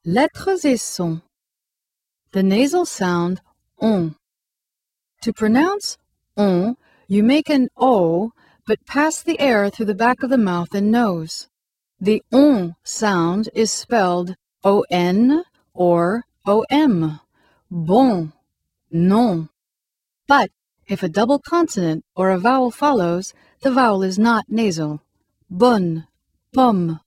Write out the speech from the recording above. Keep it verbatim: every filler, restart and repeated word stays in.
Lettres et sons. The nasal sound on. To pronounce on, you make an O, but pass the air through the back of the mouth and nose. The on sound is spelled O N or O M. Bon, non. But if a double consonant or a vowel follows, the vowel is not nasal. Bonne, pomme.